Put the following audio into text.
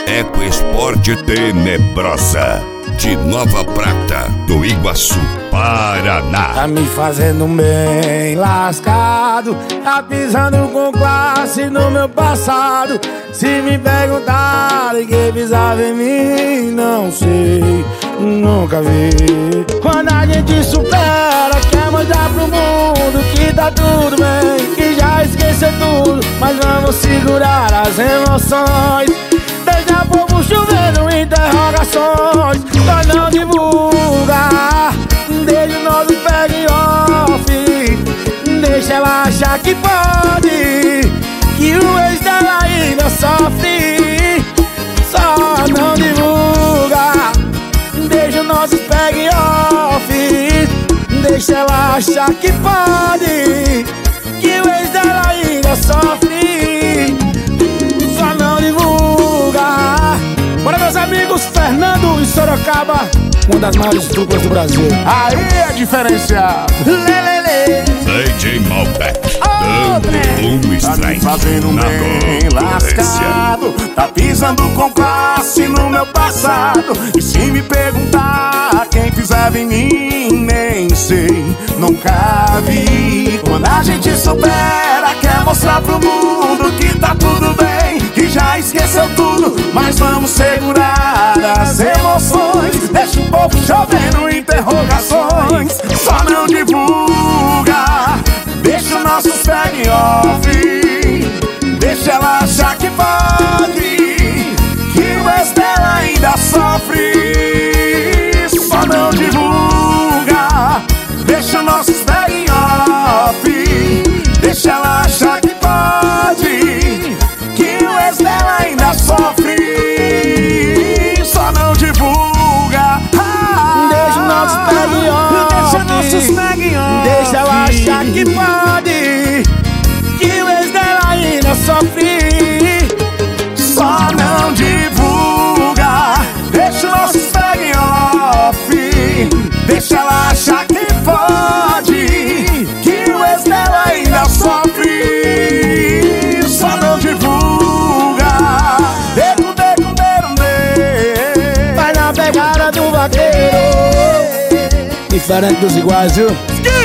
Ecoesporte Tenebrosa, de Nova Prata, do Iguaçu, Paraná. Tá me fazendo bem lascado, tá pisando com classe no meu passado. Se me perguntarem quem pisava em mim, não sei, nunca vi. Quando a gente supera, quer mostrar pro mundo que tá tudo bem, que já esqueceu tudo, mas vamos segurar as emoções. Deixa povo chovendo interrogações, nós não divulga. Deixa o nosso pega em off, deixa ela achar que pode, que o ex dela ainda sofre. Só não divulga. Deixa o nosso pega em off, deixa ela achar que pode, que o ex dela ainda sofre. Só não divulga. Bora, meus amigos, Fernando e Sorocaba, uma das maiores duplas do Brasil. Aí é diferenciado. Lelele. DJ Malbec, dando strike fazendo na bem lascado, tá pisando com classe no meu passado. E se me perguntar quem pisava em mim, nem sei, nunca vi. Quando a gente supera, quer mostrar pro mundo que tá tudo bem, que já esqueceu tudo, mas vamos segurar as emoções. Deixa o povo chovendo interrogações, só não divulga. Deixa o nosso pega em off, deixa ela achar que pode, que o ex dela ainda sofre. Só não divulga. Deixa o nosso pega em off, deixa ela achar que pode, que o ex dela ainda sofre. Só não divulga. Deixa o nosso pega em off, deixa nossos pega em off, deixa ela achar que pode, que o ex dela ainda sofre. Só não divulga. Deixa o nosso pega em off, deixa ela achar que pode, que o ex dela ainda sofre. Só não divulga. Vai na pegada do vaqueiro, diferente dos iguais, viu?